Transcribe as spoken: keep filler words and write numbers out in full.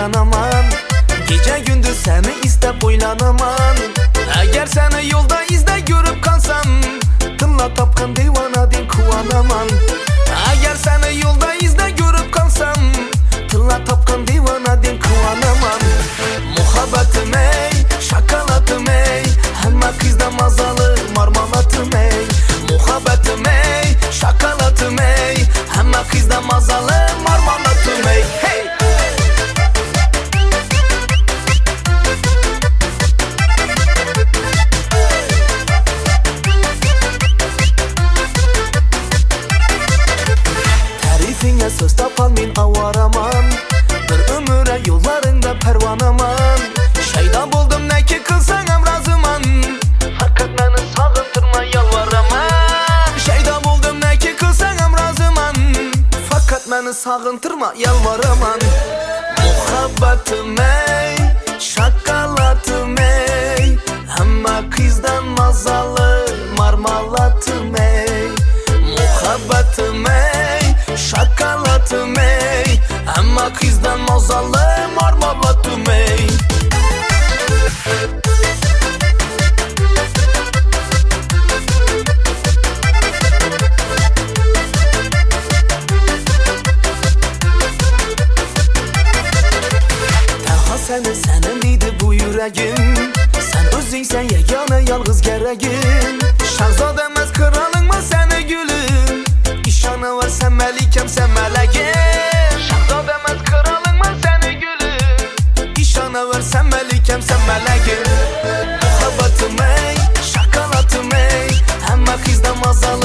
uyanaman. Gece gündüz seni istep oylanaman. Eğer seni yolda izde görüp kalsam, tınla tapkın divana din kuvanaman. Eğer seni yolda izde görüp kalsam, tınla tapkın divana din kuvanaman. Muhabbetim ey, şakalatım ey, hemme kızda mazalı marmalatım ey. Muhabbetim ey, şakalatım ey, hemme kızda mazalı marmalatım ey. Hey! Tarifine söz tapalmin avaraman, bir ömüre yollarında pervanaman. Şeyda buldum ne ki kılsan hem razıman, fakat beni sağıntırma yalvaraman. Şeyda buldum ne ki kılsan hem razıman, fakat beni sağıntırma yalvaraman. Muhabbetim ey, şakalatım ey, hemme kızdan mazalı marmalatım ey. Muhabbetim ey, şakalatım ey, hemme kızdan mazalı marmalatım ey. Seni senin idi bu yüreğim, sen özünsen yegane yalğız gereğim. Şahzademez kralın mı seni gülüm, İşanı var sen melikem sen meleğim. Şahzademez kralın mı seni gülüm, İşanı var sen melikem sen meleğim. Muhabbetim ey, şakalatım ey, hemme kızda mazalı